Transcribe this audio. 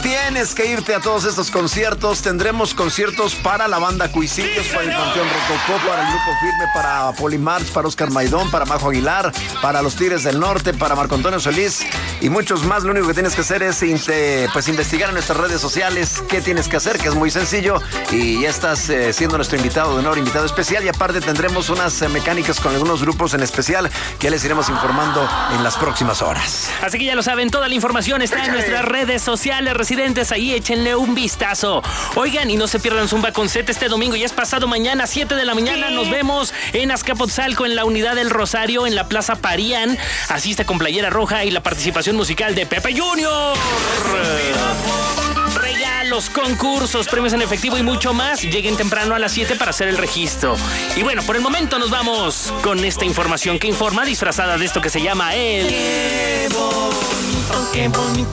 Tienes que irte a todos estos conciertos. Tendremos conciertos para la banda Cuisillos, para el Panteón Rococó, para el Grupo Firme, para Polimarch, para Oscar Maidón, para Majo Aguilar, para los Tigres del Norte, para Marco Antonio Solís y muchos más. Lo único que tienes que hacer es investigar en nuestras redes sociales qué tienes que hacer, que es muy sencillo, y ya estás siendo nuestro invitado de honor, invitado especial, y aparte tendremos unas mecánicas con algunos grupos en especial que les iremos informando en las próximas horas. Así que ya lo saben, toda la información está en nuestras redes sociales. Residentes, ahí échenle un vistazo. Oigan, y no se pierdan Zumba con Z este domingo, ya es pasado mañana, 7 de la mañana. Nos vemos en Azcapotzalco, en la Unidad del Rosario, en la Plaza Parián. Asiste con playera roja y la participación musical de Pepe Junior. Regalos, concursos, premios en efectivo y mucho más. Lleguen temprano a las 7 para hacer el registro. Y bueno, por el momento nos vamos con esta información que informa, disfrazada de esto que se llama el... Qué bonito